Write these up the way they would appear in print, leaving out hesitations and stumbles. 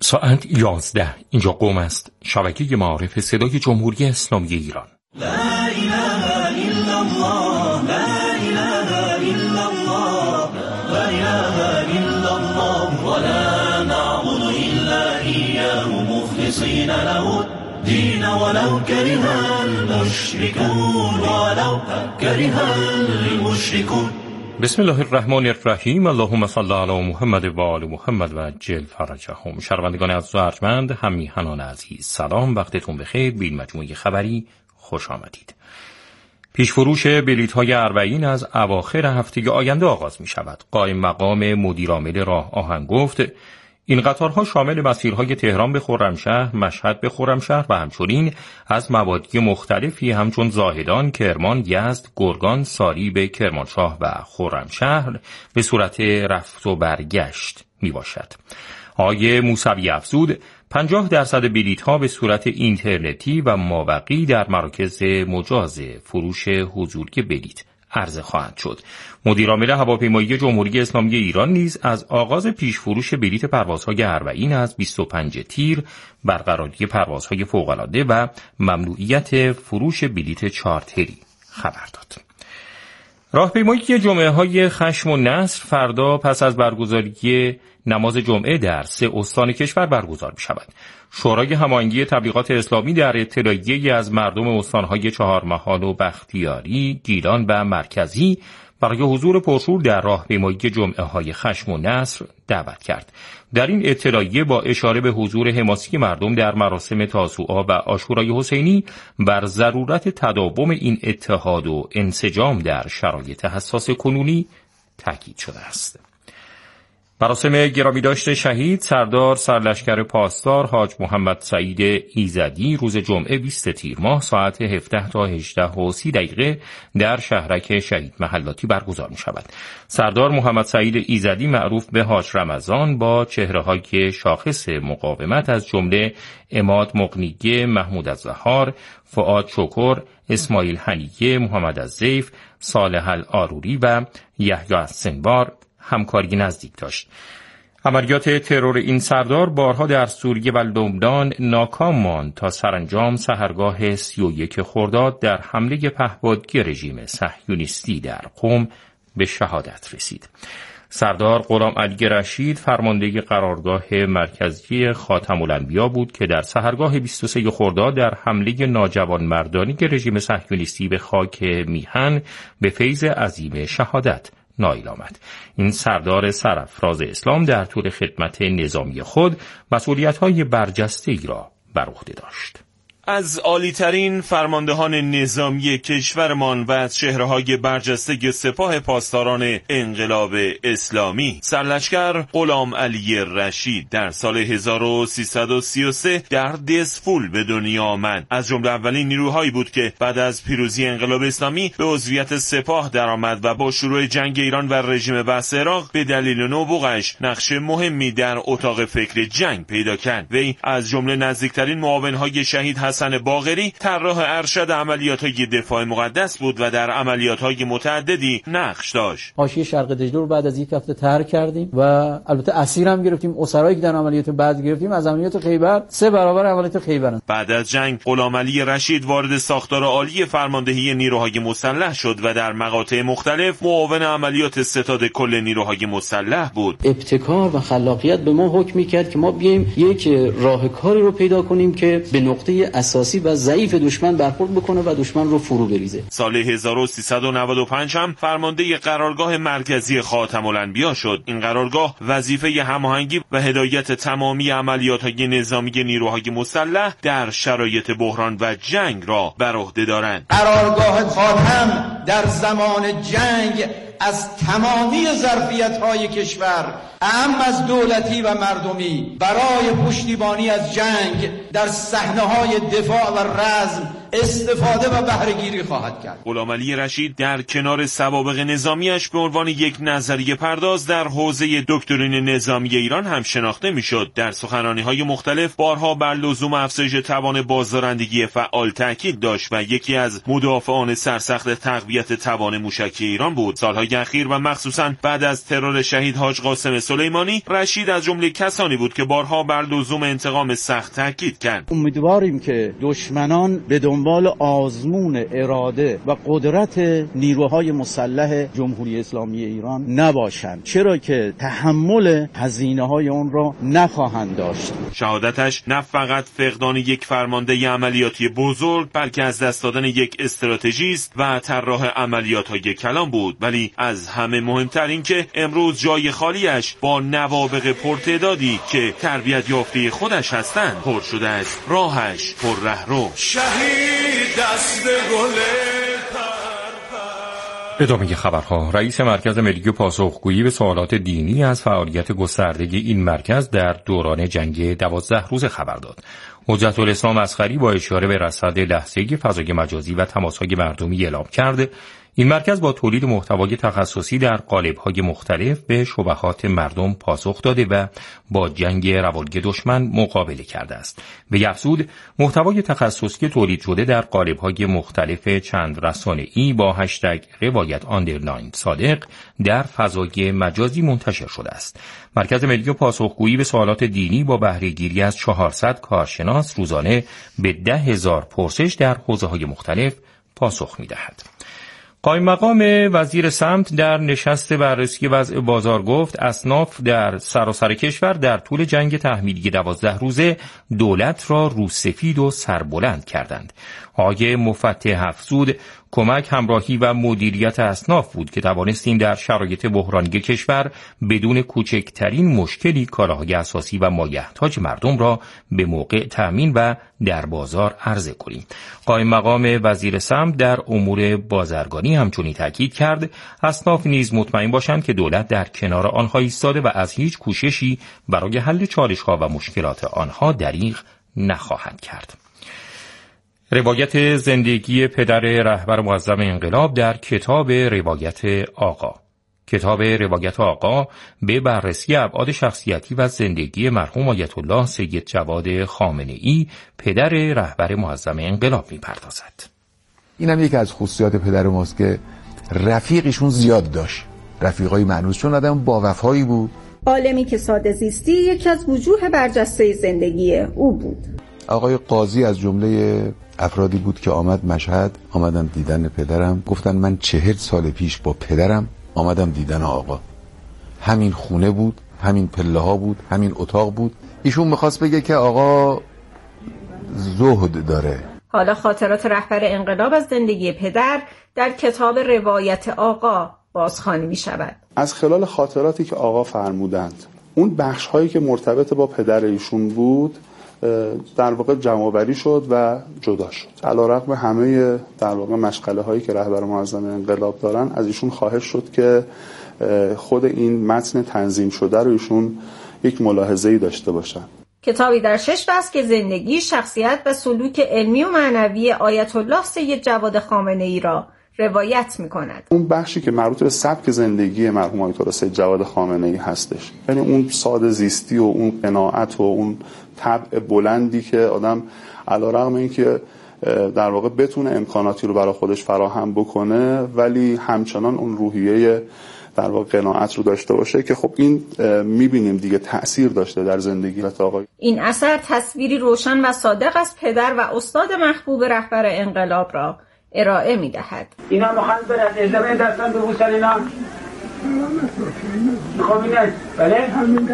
ساعت 11 اینجا قم است، شبکه معارف صدای جمهوری اسلامی ایران. لا اله الا الله، لا اله الا الله، لا اله الا الله، ولا نعبد الا اياه مخلصين له الدين ولو كره المشركون، ولو كره المشركون. بسم الله الرحمن الرحیم. اللهم صل علی محمد و آل محمد و عجل فرجهم. شنوندگان عزیز و ارجمند، هم میهنان عزیز، سلام، وقتتون بخیر. به این مجموعه خبری خوش آمدید. پیشفروش بلیط‌های اربعین از اواخر هفته آینده آغاز می شود. قائم مقام مدیرعامل راه آهن گفت این قطارها شامل مسیرهای تهران به خرمشهر، مشهد به خرمشهر و همچنین از مبادی مختلفی همچون زاهدان، کرمان، یزد، گرگان، ساری به کرمانشاه و خرمشهر به صورت رفت و برگشت می باشد. آقای موسوی افزود 50% بلیط‌ها به صورت اینترنتی و مابقی در مراکز مجاز فروش حضوری بلیط عرضه خواهد شد. مدیرعامل هواپیمایی جمهوری اسلامی ایران نیز از آغاز پیشفروش بلیط پروازهای اربعین از 25 تیر، برقراری پروازهای فوق‌العاده و ممنوعیت فروش بلیط چارتری خبر داد. راهپیمایی جمعه‌های خشم و نصر فردا پس از برگزاری نماز جمعه در 3 استان کشور برگزار می‌شود. شورای هماهنگی تبلیغات اسلامی در اطلاعیه‌ای از مردم استان‌های چهارمحال و بختیاری، گیلان و مرکزی برای حضور پرشور در راهپیمایی جمعه‌های خشم و نصر دعوت کرد. در این اطلاعیه با اشاره به حضور حماسی مردم در مراسم تاسوعا و عاشورای حسینی بر ضرورت تداوم این اتحاد و انسجام در شرایط حساس کنونی تاکید شده است. مراسم گرامی داشت شهید سردار سرلشکر پاسدار حاج محمد سعید ایزدی روز جمعه 20 تیر ماه ساعت 17 تا 18:30 در شهرک شهید محلاتی برگزار می شود. سردار محمد سعید ایزدی معروف به حاج رمضان با چهره‌های شاخص مقاومت از جمله عماد مقنیه، محمود الزهار، فؤاد شکر، اسماعیل حنیه، محمد الزیف، صالح الآروری و یحیی السنبار همکاری نزدیک داشت. عملیات ترور این سردار بارها در سوریه و لبنان ناکام ماند تا سرانجام سحرگاه 31 خرداد در حمله پهپادی رژیم صهیونیستی در قم به شهادت رسید. سردار غلام علی رشید فرمانده قرارگاه مرکزی خاتم الانبیا بود که در سحرگاه 23 خرداد در حمله ناجوانمردانه رژیم صهیونیستی به خاک میهن به فیض عظیم شهادت نائل آمد. این سردار سرافراز اسلام در طول خدمت نظامی خود مسئولیت‌های برجسته‌ای را بر عهده داشت. از عالی‌ترین فرماندهان نظامی کشورمان و از چهره‌های برجسته سپاه پاسداران انقلاب اسلامی سرلشکر غلام علی رشید در سال 1333 در دسفول به دنیا آمد. از جمله اولین نیروهایی بود که بعد از پیروزی انقلاب اسلامی به عضویت سپاه درآمد و با شروع جنگ ایران و رژیم بسط عراق به دلیل نبوغش نقش مهمی در اتاق فکر جنگ پیدا کرد. وی از جمله نزدیکترین معاون‌های شهید حسن باقری طراح ارشد عملیات‌های دفاع مقدس بود و در عملیات‌های متعددی نقش داشت. حاشیه شرق دجله رو بعد از یک هفته طرح کردیم و البته اسیر هم گرفتیم. اسرایی که در عملیات بعد گرفتیم از عملیات خیبر 3 برابر عملیات خیبرن. بعد از جنگ غلام علی رشید وارد ساختار عالی فرماندهی نیروهای مسلح شد و در مقاطع مختلف معاون عملیات ستاد کل نیروهای مسلح بود. ابتکار و خلاقیت به ما حکم می‌کرد که ما بیایم یک راهکاری رو پیدا کنیم که به نقطه اساسی و ضعیف دشمن برخورد بکنه و دشمن رو فرو بریزه. سال 1395 هم فرمانده قرارگاه مرکزی خاتم الانبیا شد. این قرارگاه وظیفه هماهنگی و هدایت تمامی عملیات‌های نظامی نیروهای مسلح در شرایط بحران و جنگ را بر عهده دارند. قرارگاه خاتم در زمان جنگ از تمامی ظرفیت‌های کشور اهم از دولتی و مردمی برای پشتیبانی از جنگ در صحنه‌های دفاع و رزم استفاده و بهره گیری خواهد کرد. غلام علی رشید در کنار سوابق نظامیش به عنوان یک نظریه پرداز در حوزه دکترین نظامی ایران هم شناخته میشد. در سخنرانی‌های مختلف بارها بر لزوم افزایش توان بازدارندگی فعال تاکید داشت و یکی از مدافعان سرسخت تقویت توان موشکی ایران بود. سالهای اخیر و مخصوصاً بعد از ترور شهید حاج قاسم سلیمانی، رشید از جمله کسانی بود که بارها بر لزوم انتقام سخت تاکید کرد. امیدواریم که دشمنان به دنبال آزمون اراده و قدرت نیروهای مسلح جمهوری اسلامی ایران نباشند، چرا که تحمل هزینه‌های اون را نخواهند داشت. شهادتش نه فقط فقدان یک فرمانده عملیاتی بزرگ، بلکه از دست دادن یک استراتژیست و طراح عملیات‌های کلان بود، ولی از همه مهمتر این که امروز جای خالیش با نوابغ پرتعدادی که تربیت یافته خودش هستند پر شده است. راهش پر رهرو. شهید دست گله. ادامه خبرها. رئیس مرکز ملی پاسخگویی به سوالات دینی از فعالیت گسترده این مرکز در دوران جنگ 12 روزه خبر داد. حجت الاسلام اصغری با اشاره به رصد لحظه‌ای فضای مجازی و تماس‌های مردمی اعلام کرد این مرکز با تولید محتوای تخصصی در قالب‌های مختلف به شبهات مردم پاسخ داده و با جنگ روالگ دشمن مقابله کرده است. به افزود محتوای تخصصی تولید شده در قالب‌های مختلف چند رسانه‌ای با هشتگ روایت آندرلاین صادق در فضای مجازی منتشر شده است. مرکز ملی پاسخگویی به سوالات دینی با بهره‌گیری از 400 کارشناس روزانه به 10,000 پرسش در حوزه‌های مختلف پاسخ می‌دهد. قائم مقام وزیر سمت در نشست بررسی وضع بازار گفت اصناف در سراسر کشور در طول جنگ تحمیلی 12 روزه دولت را روسفید و سربلند کردند. آقای مفتح افزود کمک، همراهی و مدیریت اصناف بود که توانستیم در شرایط بحرانی کشور بدون کوچکترین مشکلی کالاهای اساسی و مایحتاج مردم را به موقع تأمین و در بازار عرضه کنیم. قائم مقام وزیر سمت در امور بازرگانی همچنین تاکید کرد اصناف نیز مطمئن باشند که دولت در کنار آنها ایستاده و از هیچ کوششی برای حل چالش‌ها و مشکلات آنها دریغ نخواهند کرد. روایت زندگی پدر رهبر معظم انقلاب در کتاب روایت آقا. کتاب روایت آقا به بررسی ابعاد شخصیتی و زندگی مرحوم آیت الله سید جواد خامنه‌ای پدر رهبر معظم انقلاب می‌پردازد. اینم یکی از خصوصیات پدر ماست که رفیقشون زیاد داشت. رفیقای معنوس، چون آدم با وفایی بود. عالمی که ساده زیستی یکی از وجوه برجسته زندگی او بود. آقای قاضی از جمله افرادی بود که آمد مشهد، آمدم دیدن پدرم، گفتن من 40 سال پیش با پدرم آمدم دیدن آقا. همین خونه بود، همین پله ها بود، همین اتاق بود. ایشون میخواست بگه که آقا زهد داره. حالا خاطرات رهبر انقلاب از زندگی پدر در کتاب روایت آقا بازخوانی می شود. از خلال خاطراتی که آقا فرمودند، اون بخش هایی که مرتبط با پدر ایشون بود در واقع جمع‌آوری شد و جدا شد. علیرغم همه در واقع مشغله هایی که رهبر معظم انقلاب دارن، از ایشون خواهش شد که خود این متن تنظیم شده رو ایشون یک ملاحظه‌ای داشته باشن. کتابی در 6 فصل که زندگی، شخصیت و سلوک علمی و معنوی آیت الله سید جواد خامنه‌ای را روایت می‌کند. اون بخشی که مربوط به سبک زندگی مرحوم آیت الله سید جواد خامنه‌ای هستش، یعنی اون ساده زیستی و اون قناعت و اون طبع بلندی که آدم علیرغم اینکه در واقع بتونه امکاناتی رو برای خودش فراهم بکنه ولی همچنان اون روحیه در واقع قناعت رو داشته باشه که خب این می‌بینیم دیگه تأثیر داشته در زندگی آقای. این اثر تصویری روشن و صادق از پدر و استاد محبوب رهبر انقلاب را ارائه می‌دهد. اینا می‌خوان برن ازدواج دستان ببوسن اینا. بله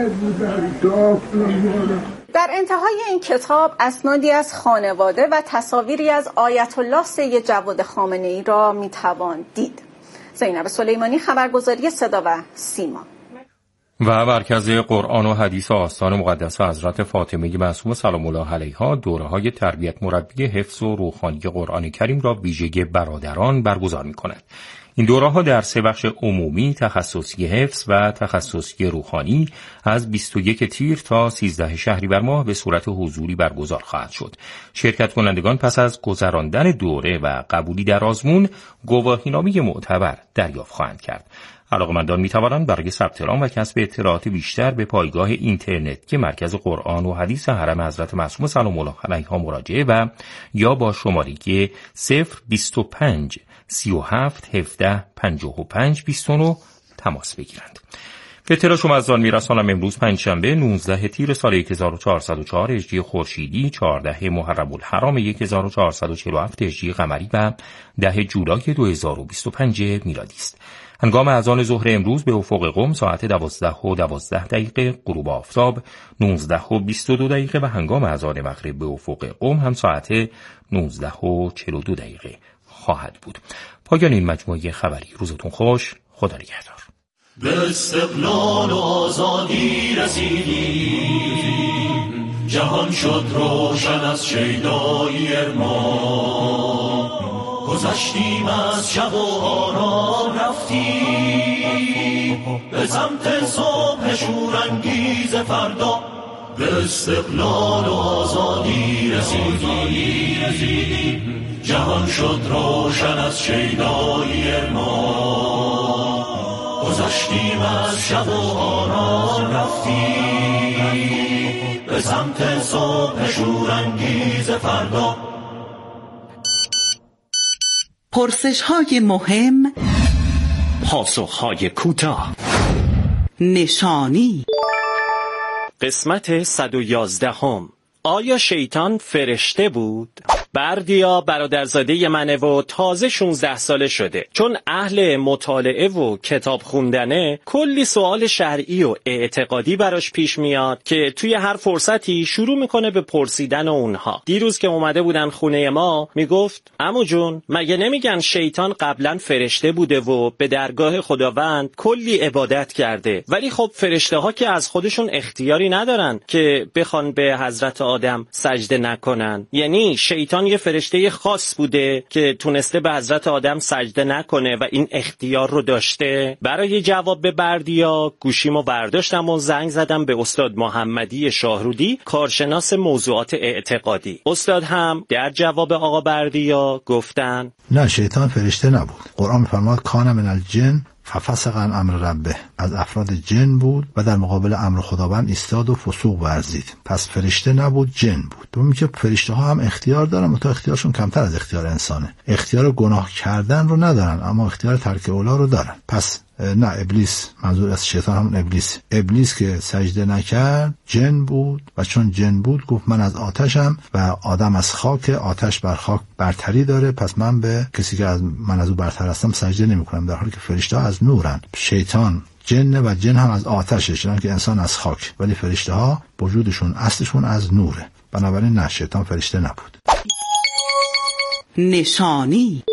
در انتهای این کتاب اسنادی از خانواده و تصاویری از آیت الله سید جواد خامنه‌ای را می‌توان دید. زینب سلیمانی، خبرگزاری صدا و سیما. و مرکز قرآن و حدیث آستان مقدس حضرت فاطمه معصومه سلام الله علیها دوره‌های تربیت مربی حفظ و روخانی قرآن کریم را ویژگی برادران برگزار می‌کند. این دوره‌ها در 3 بخش عمومی، تخصصی حفظ و تخصصی روحانی از 21 تیر تا 13 شهریور ماه به صورت حضوری برگزار خواهد شد. شرکت کنندگان پس از گذراندن دوره و قبولی در آزمون گواهینامه معتبر دریافت خواهند کرد. علاقه‌مندان می‌توانند برای ثبت نام و کسب اطلاعات بیشتر به پایگاه اینترنت که مرکز قرآن و حدیث حرم حضرت معصومه سلام الله علیها مراجعه و یا با شماره 025 37 17 55 29 تماس بگیرند. به اطلاع شما از آن میرسانم امروز پنجشنبه 19 تیر سال 1404 هجری خورشیدی 14 محرم الحرام 1447 هجری قمری و 10 جولای 2025 میلادی است. هنگام اذان ظهر امروز به افق قم ساعت 12:12 غروب آفتاب 19:22 و هنگام اذان مغرب به افق قم هم ساعت 19:42 خواهد بود. پایان این مجموعه خبری. روزتون خوش. خدا نگهدار. به استقلال و آزادی رسیدیم، جهان شد روشن از شیدایی ارمان، گذشتیم از شب و آرام رفتیم به سمت صبح شورانگیز فردا. به استقلال و آزادی رسیدیم، جهان شد روشن از شیدایی ارمان، گذشتیم از شب و آرام رفتیم به سمت صبح شورانگیز فردا. پرسش‌های مهم، پاسخ‌های کوتاه. نشانی. قسمت 111. آیا شیطان فرشته بود؟ بردیا برادرزاده منه و تازه 16 ساله شده. چون اهل مطالعه و کتاب خوندنه، کلی سوال شرعی و اعتقادی براش پیش میاد که توی هر فرصتی شروع میکنه به پرسیدن اونها. دیروز که اومده بودن خونه ما میگفت عمو جون، مگه نمیگن شیطان قبلا فرشته بوده و به درگاه خداوند کلی عبادت کرده، ولی خب فرشته ها که از خودشون اختیاری ندارن که بخوان به حضرت آدم سجده نکنن. یعنی شیطان یه فرشته خاص بوده که تونسته به حضرت آدم سجده نکنه و این اختیار رو داشته. برای جواب به بردیا گوشیمو برداشتم و زنگ زدم به استاد محمدی شاهرودی، کارشناس موضوعات اعتقادی. استاد هم در جواب آقا بردیا گفتن نه، شیطان فرشته نبود. قرآن می‌فرماد کان من الجن ففسق عن امر ربه، از افراد جن بود و در مقابل امر خداوند ایستاد و فسوق ورزید. پس فرشته نبود، جن بود. دومی که فرشته ها هم اختیار دارن، تا اختیارشون کمتر از اختیار انسانه. اختیار گناه کردن رو ندارن، اما اختیار ترک اولا رو دارن. پس نه، ابلیس، منظور از شیطان همون ابلیس که سجده نکرد جن بود و چون جن بود گفت من از آتشم و آدم از خاک، آتش بر خاک برتری داره، پس من به کسی که من از او برتر هستم سجده نمی کنم، در حالی که فرشته ها از نورن. شیطان جن و جن هم از آتشه، چون که انسان از خاک، ولی فرشته ها وجودشون اصلشون از نوره. بنابراین نه، شیطان فرشته نبود. نشانی.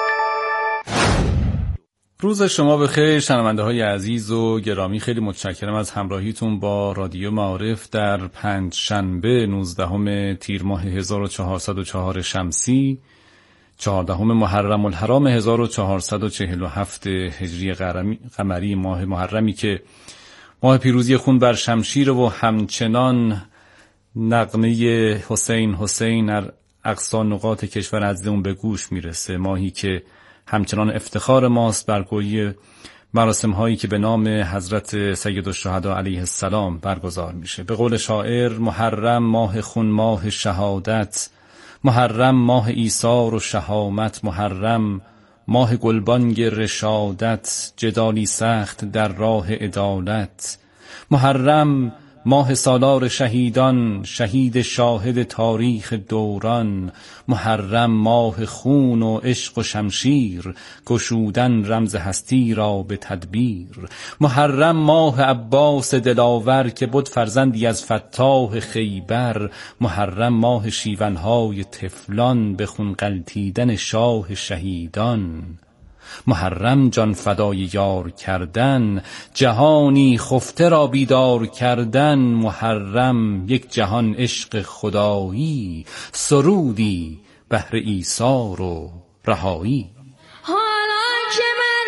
روز شما بخیر شنونده های عزیز و گرامی، خیلی متشکرم از همراهیتون با رادیو معارف در پنجشنبه 19 تیر ماه 1404 شمسی، 14 محرم الحرام 1447 هجری قمری، ماه محرمی که ماه پیروزی خون بر شمشیر و همچنان نغمه حسین حسین در اقصی نقاط کشور از اون به گوش میرسه، ماهی که همچنان افتخار ماست بر گویی مراسم هایی که به نام حضرت سید الشهدا علیه السلام برگزار میشه. به قول شاعر محرم ماه خون، ماه شهادت، محرم ماه ایثار و شهامت، محرم ماه گلبانگ رشادت، جدالی سخت در راه عدالت، محرم ماه سالار شهیدان، شهید شاهد تاریخ دوران، محرم ماه خون و عشق و شمشیر، گشودن رمز هستی را به تدبیر، محرم ماه عباس دلاور که بود فرزندی از فتاح خیبر، محرم ماه شیونهای تفلان به خون غلتیدن شاه شهیدان، محرم جان فدای یار کردن، جهانی خفته را بیدار کردن، محرم یک جهان عشق خدایی، سرودی بهر ایثار و رهایی. حالا که من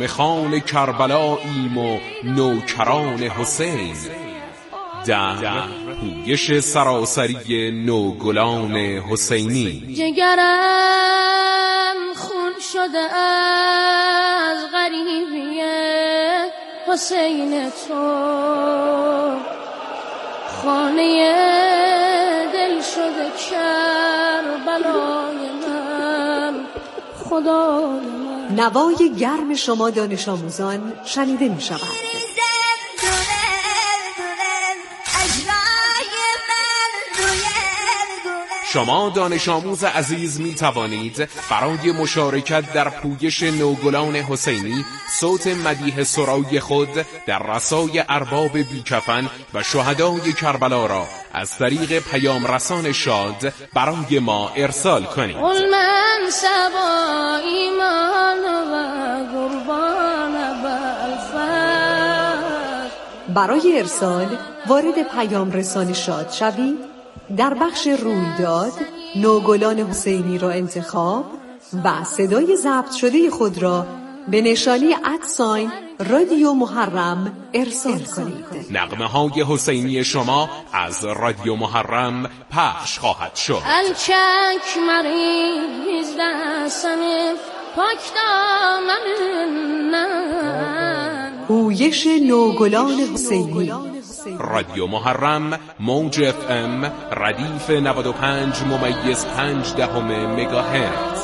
نغمه خوان کربلاییم و نوکران حسین، در پویش سراسری نوگلان حسینی. جگرم خون شده از غریبی حسین تو، خانه دل شده کربلای من، خدای من. نوای گرم شما دانش آموزان شنیده می شود. شما دانش آموز عزیز می توانید برای مشارکت در پویش نوگلان حسینی صوت مدیح سرای خود در رسای ارباب بیکفن و شهدای کربلا را از طریق پیام رسان شاد برای ما ارسال کنید. من سبا ایمان و قربان بالفرد. برای ارسال وارد پیام رسان شاد شوید، در بخش رویداد نوگلان حسینی را انتخاب و صدای ضبط شده خود را به نشانی رادیو محرم ارسال کنید. نغمه های حسینی شما از رادیو محرم پخش خواهد شد. الچک مریض دستم پاک دامن، پویش نوگلان حسینی. رادیو محرم موج FM ردیف 95.5 مگاهرتز.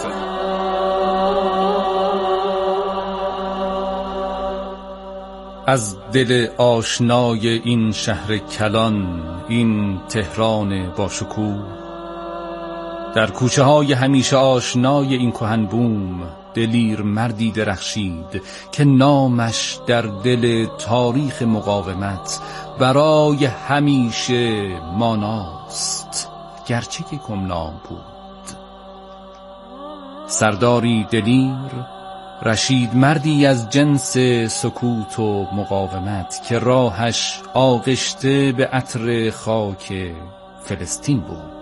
از دل آشنای این شهر کلان، این تهران با شکوه، در کوچه های همیشه آشنای این کهن بوم، دلیر مردی درخشید که نامش در دل تاریخ مقاومت برای همیشه ماناست، گرچه که گمنام بود. سرداری دلیر، رشید مردی از جنس سکوت و مقاومت که راهش آغشته به عطر خاک فلسطین بود.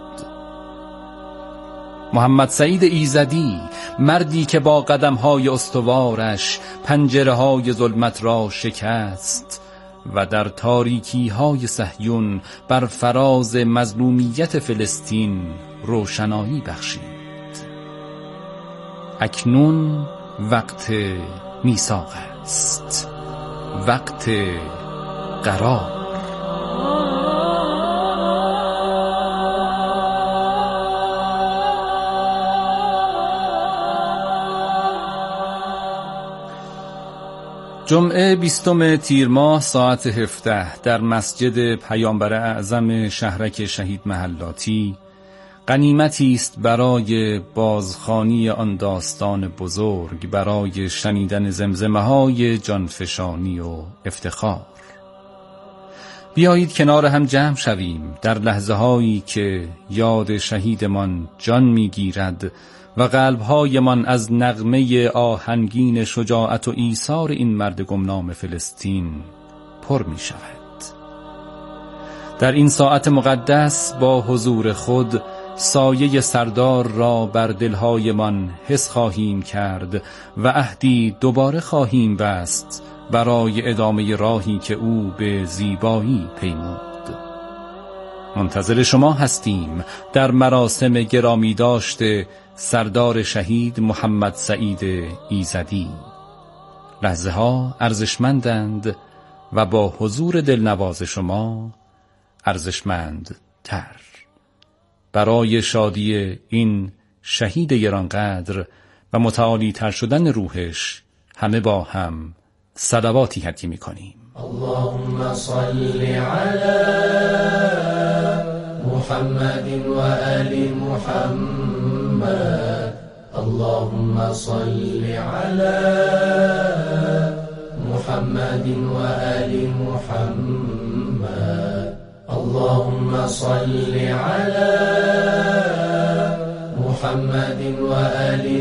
محمد سعید ایزدی، مردی که با قدم‌های استوارش پنجره‌های ظلمت را شکست و در تاریکی‌های صهیون بر فراز مظلومیت فلسطین روشنایی بخشید. اکنون وقت میثاق است، وقت قرار. جمعه 20 تیر ماه ساعت 17 در مسجد پیامبر اعظم شهرک شهید محلاتی غنیمتی است برای بازخوانی آن داستان بزرگ، برای شنیدن زمزمه‌های جانفشانی و افتخار. بیایید کنار هم جمع شویم در لحظه‌هایی که یاد شهیدمان جان می‌گیرد و قلب‌هایمان از نغمه آهنگین شجاعت و ایثار این مرد گمنام فلسطین پر می‌شود. در این ساعت مقدس با حضور خود سایه سردار را بر دلهایمان حس خواهیم کرد و عهدی دوباره خواهیم بست برای ادامه راهی که او به زیبایی پیمود. منتظر شما هستیم در مراسم گرامی داشته سردار شهید محمد سعید ایزدی. لحظه ها ارزشمندند و با حضور دلنواز شما ارزشمند تر. برای شادی این شهید گرانقدر و متعالی تر شدن روحش همه با هم صلواتی هدیه می‌کنیم. اللهم صل علی محمد و آل محمد. اللهم صل علی محمد و آل محمد. اللهم صل علی محمد و آل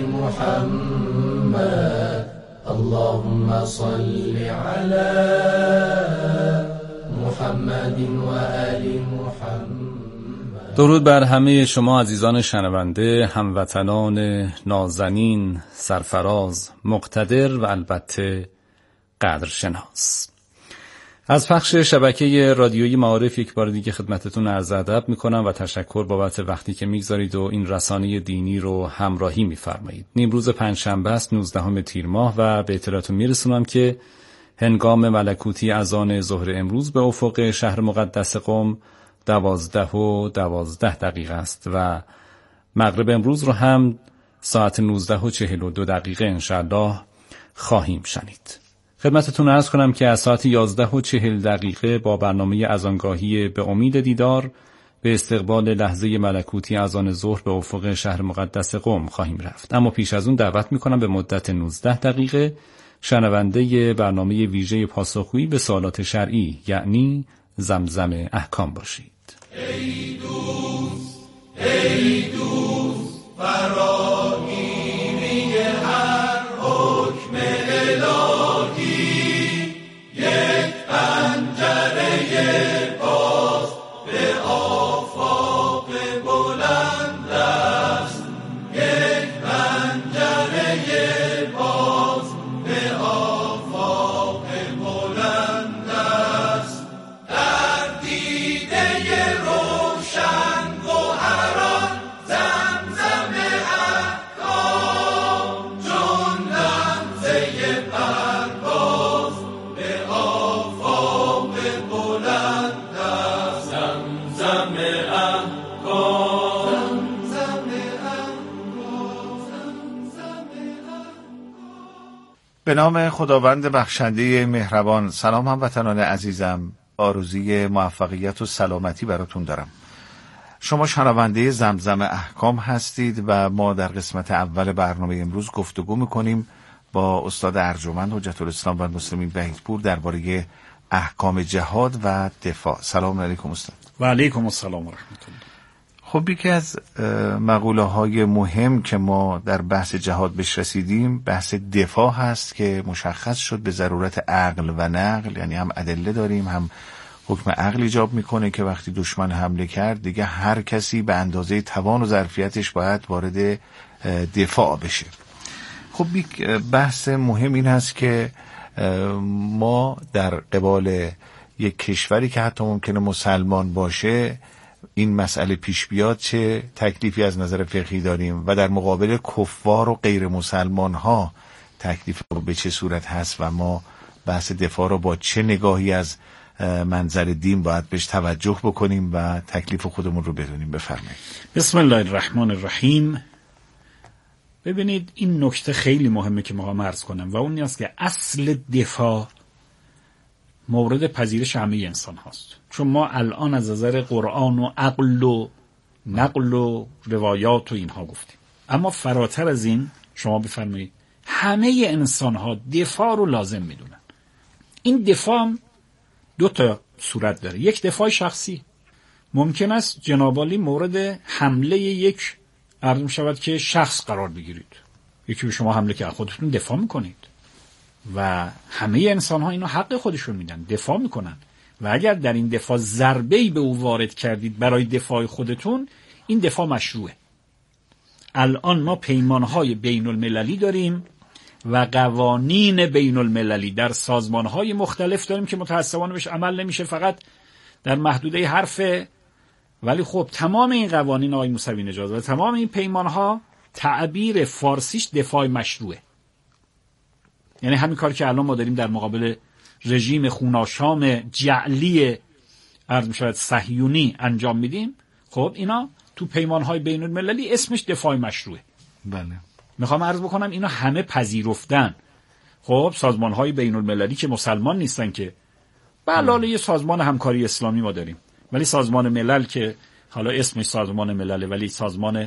محمد. اللهم صل علی محمد و آل محمد. درود بر همه شما عزیزان شنونده، هموطنان نازنین، سرفراز، مقتدر و البته قدرشناس. از پخش شبکه رادیویی معارف یک بار دیگه خدمتتون عرض ادب میکنم و تشکر بابت وقتی که میگذارید و این رسانه دینی رو همراهی میفرمایید. نیمروز پنجشنبه است 19 تیر ماه و به اطلاعتون میرسونم که هنگام ملکوتی اذان ظهر امروز به افق شهر مقدس قم 12:12 است و مغرب امروز رو هم ساعت 19:42 انشاءالله خواهیم شنید. خدمتتون عرض کنم که از ساعت 11:40 با برنامه اذانگاهی به امید دیدار به استقبال لحظه ملکوتی اذان ظهر به افق شهر مقدس قم خواهیم رفت. اما پیش از اون دعوت میکنم به مدت 19 شنونده برنامه ویژه پاسخگویی به سوالات شرعی یعنی زمزم احکام باشید. ای دوست فراگیری هر حکم الهی، یک پنجره باز به آفاق بلند است، یک پنجره باز به آفاق بلند است. در دیده روشن گوهران زمزم احکام، چون لمزه پرواز به آفاق بلند است. زمزم احکام، زمزم به نام خداوند بخشنده مهربان. سلام هموطنان عزیزم، آرزوی موفقیت و سلامتی براتون دارم. شما شنونده زمزم احکام هستید و ما در قسمت اول برنامه امروز گفتگو میکنیم با استاد ارجمند حجت الاسلام و المسلمین وحیدپور درباره احکام جهاد و دفاع. سلام علیکم استاد. و علیکم السلام و رحمت الله. خب یکی از مقوله های مهم که ما در بحث جهاد بهش رسیدیم بحث دفاع هست که مشخص شد به ضرورت عقل و نقل، یعنی هم ادله داریم هم حکم عقل ایجاب میکنه که وقتی دشمن حمله کرد دیگه هر کسی به اندازه توان و ظرفیتش باید وارد دفاع بشه. خب یک بحث مهم این هست که ما در قبال یک کشوری که حتی ممکنه مسلمان باشه این مسئله پیش بیاد چه تکلیفی از نظر فقهی داریم و در مقابل کفار و غیر مسلمان ها تکلیف به چه صورت هست و ما بحث دفاع رو با چه نگاهی از منظر دین باید بهش توجه بکنیم و تکلیف خودمون رو بدونیم. بفرمایید. بسم الله الرحمن الرحیم. ببینید این نکته خیلی مهمه که میخوام عرض کنم و اون است که اصل دفاع مورد پذیرش همه انسان هاست، چون ما الان از نظر قرآن و عقل و نقل و روایات و اینها گفتیم، اما فراتر از این شما بفرمایید همه انسان ها دفاع رو لازم میدونن. این دفاع هم دو تا صورت داره. یک دفاع شخصی، ممکن است جناب عالی مورد حمله یک عرض می شود که شخص قرار بگیرید، یکی به شما حمله که خودتون دفاع میکنید و همه انسان ها اینو حق خودشون میدن، دفاع میکنن و اگر در این دفاع ضربه‌ای به او وارد کردید برای دفاع خودتون، این دفاع مشروعه. الان ما پیمانهای بین المللی داریم و قوانین بین المللی در سازمانهای مختلف داریم که متاسفانه بهش عمل نمیشه، فقط در محدوده حرفه. ولی خب تمام این قوانین آقای موسوی نژاد و تمام این پیمانها تعبیر فارسیش دفاع مشروعه، یعنی همین کار که الان ما داریم در مقابل رژیم خوناشام جعلی عرض می شود صهیونی انجام میدیم. خب اینا تو پیمانهای بین المللی اسمش دفاع مشروعه. بله. میخوام عرض بکنم اینا همه پذیرفتن. خب سازمانهای بین المللی که مسلمان نیستن که بله یه سازمان همکاری اسلامی ما داریم، ولی سازمان ملل که حالا اسمش سازمان ملله ولی سازمان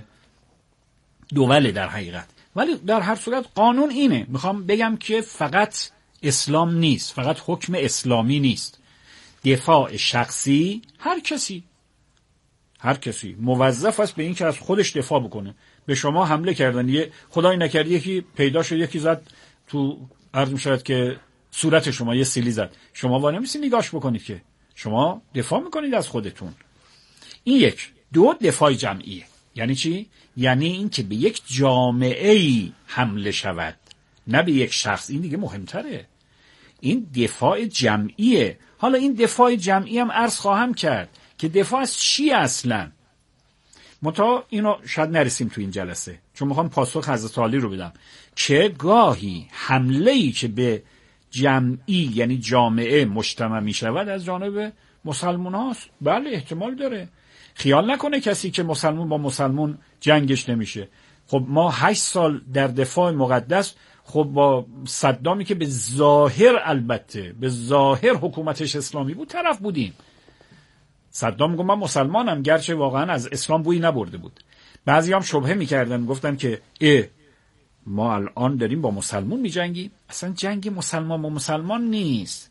دوله در حقیقت، ولی در هر صورت قانون اینه. میخوام بگم که فقط اسلام نیست، فقط حکم اسلامی نیست. دفاع شخصی هر کسی موظف است به این که از خودش دفاع بکنه. به شما حمله کردن، یه خدای نکرد یکی پیدا شد یکی زد تو عرض می‌شود که صورت شما یه سیلی زد، شما وانه می‌سی نگاش بکنید که شما دفاع میکنید از خودتون. این یک. دو، دفاع جمعیه. یعنی چی؟ یعنی این که به یک جامعه‌ای حمله شود، نه به یک شخص. این دیگه مهمتره. این دفاع جمعیه. حالا این دفاع جمعی هم عرض خواهم کرد که دفاع از چی اصلا؟ منتها اینو شاید نرسیم تو این جلسه، چون میخوام پاسخ حضرت علی رو بدم که گاهی حمله‌ای که به جمعی یعنی جامعه مجتمع میشود از جانب مسلمان هاست. بله احتمال داره. خیال نکنه کسی که مسلمان با مسلمان جنگش نمیشه. خب ما 8 سال در دفاع مقدس، خب با صدامی که به ظاهر، البته به ظاهر حکومتش اسلامی بود، طرف بودیم. صدام گفت من مسلمانم، گرچه واقعا از اسلام بویی نبرده بود. بعضی هم شبهه میکردن، گفتن که ما الان داریم با مسلمان میجنگیم. اصلا جنگ مسلمان با مسلمان نیست.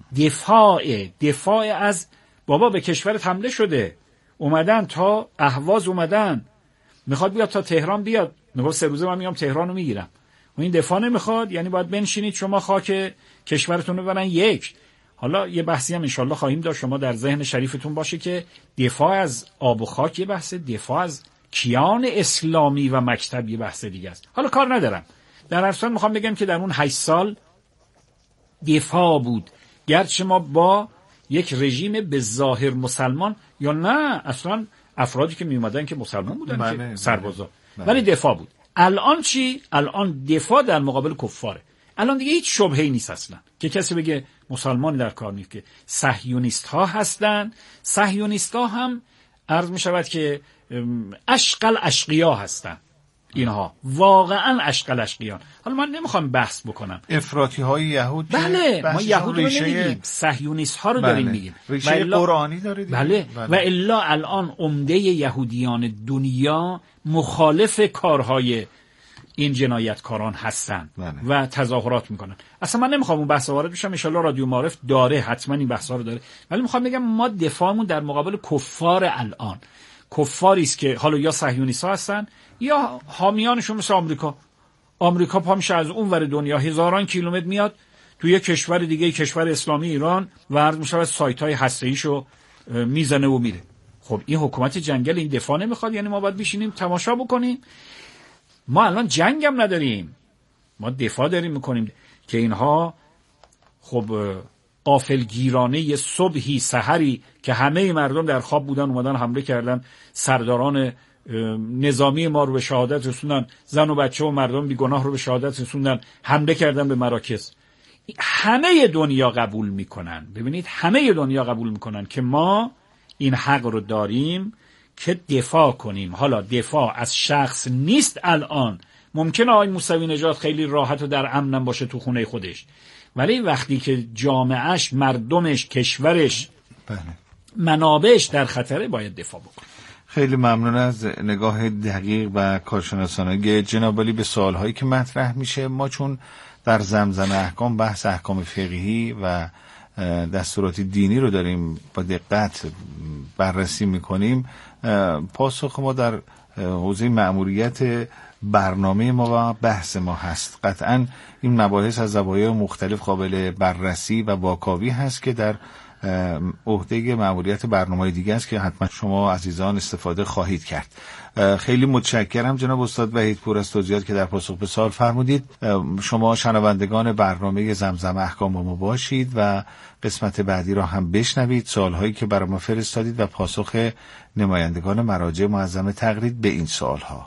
دفاع از بابا به کشورت حمله شده، اومدن تا اهواز، اومدن میخواد بیاد تا تهران بیاد، میگه 3 روزه من میام تهران رو میگیرم. و این دفاع نمیخواد، یعنی باید بنشینید شما خاک کشورتون رو ببرن یک. حالا یه بحثی هم انشالله خواهیم داشت، شما در ذهن شریفتون باشه که دفاع از آب و خاک یه بحث، دفاع از کیان اسلامی و مکتب یه بحث دیگه است. حالا کار ندارم، در هر صورت میخوام بگم که در اون 8 سال دفاع بود، گرچه ما با یک رژیم به ظاهر مسلمان، یا نه اصلا افرادی که میومدن که مسلمان بودن که سربازا، ولی دفاع بود. الان چی؟ الان دفاع در مقابل کفاره. الان دیگه هیچ شبهه‌ای نیست اصلا که کسی بگه مسلمانی در کار نیست، که صهیونیست ها هستن. صهیونیست ها هم عرض می شود که اشقل اشقیا هستن. اینها واقعا اشقل اشقیان. حالا من نمیخوام بحث بکنم. افراطی های یهود، بله ما یهود رو نمیگیم، صهیونیست ها رو داریم میگیم. ریشه قرآنی داره دیگه. بله. و الا الان عمده یهودیان دنیا مخالف کارهای این جنایتکاران هستن و تظاهرات میکنن. اصلا من نمیخوام اون بحث وارد بشم، ان شاءالله رادیو معارف داره، حتما این بحثا رو داره، ولی میخوام بگم ما دفاعمون در مقابل کفار الان، کفاری است که حالا یا صهیونیست‌ها هستن یا حامیانشون مثل آمریکا پا میشه از اون ور دنیا هزاران کیلومتر میاد توی کشور دیگه، کشور اسلامی ایران، و عرض میشه سایت‌های هسته‌ایشو میزنه و میره. خب این حکومت جنگل این دفاع نمیخواد، یعنی ما باید بشینیم تماشا بکنیم؟ ما الان جنگ هم نداریم، ما دفاع داریم میکنیم که اینها خب غافلگیرانه صبحی سحری که همه مردم در خواب بودن اومدن حمله کردن، سرداران نظامی ما رو به شهادت رسوندن، زن و بچه و مردم بیگناه رو به شهادت رسوندن، حمله کردن به مراکز. همه دنیا قبول میکنن، ببینید همه دنیا قبول میکنن که ما این حق رو داریم که دفاع کنیم. حالا دفاع از شخص نیست. الان ممکنه آقای موسوی نژاد خیلی راحت و در امن باشه تو خونه خودش، ولی وقتی که جامعهش، مردمش، کشورش، منابعش در خطره، باید دفاع بکنه. خیلی ممنون از نگاه دقیق و کارشناسانه جناب علی به سوالهایی که مطرح میشه. ما چون در زمزمه احکام بحث احکام فقهی و دستورات دینی رو داریم با دقت بررسی میکنیم، پاسخ ما در حوزه مأموریت برنامه ما و بحث ما هست. قطعا این مباحث از زوایای مختلف قابل بررسی و واکاوی هست که در عهده مأموریت برنامه دیگه است که حتما شما عزیزان استفاده خواهید کرد. خیلی متشکرم جناب استاد وحیدپور از توضیحات که در پاسخ به سوال فرمودید. شما شنوندگان برنامه زمزمه احکام با ما باشید و قسمت بعدی را هم بشنوید، سوالهایی که برای ما فرستادید و پاسخ نمایندگان مراجع معظم تقلید به این سوالها.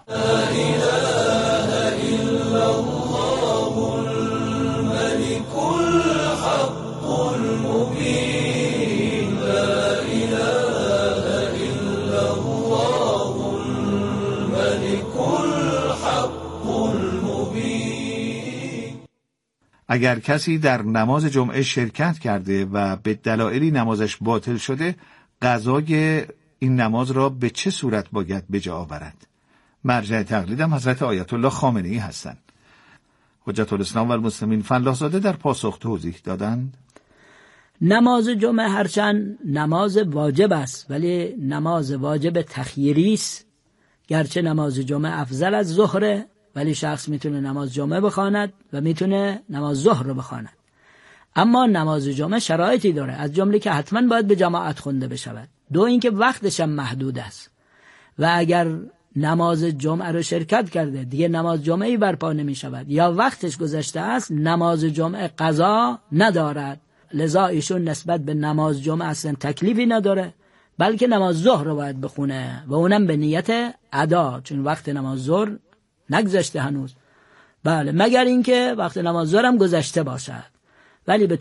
اگر کسی در نماز جمعه شرکت کرده و به دلایلی نمازش باطل شده، قضای این نماز را به چه صورت باید به جا آورد؟ مرجع تقلیدم حضرت آیت الله خامنه‌ای هستند. حجت الاسلام و المسلمین فلاح‌زاده در پاسخ توضیح دادند: نماز جمعه هرچند نماز واجب است، ولی نماز واجب تخییری است. گرچه نماز جمعه افضل از ظهره، ولی شخص میتونه نماز جمعه بخواند و میتونه نماز ظهر رو بخواند. اما نماز جمعه شرایطی داره، از جمله که حتما باید به جماعت خونده بشود. دو اینکه وقتش هم محدود است. و اگر نماز جمعه رو شرکت کرده دیگه نماز جمعه‌ای برپا نمی شود یا وقتش گذشته است، نماز جمعه قضا ندارد. لذا ایشون نسبت به نماز جمعه اصلا تکلیفی نداره، بلکه نماز ظهر رو باید بخونه و اونم به نیت ادا، چون وقت نماز ظهر نگذشته هنوز. بله، مگر اینکه وقت نماز ظهر هم گذشته باشد، ولی به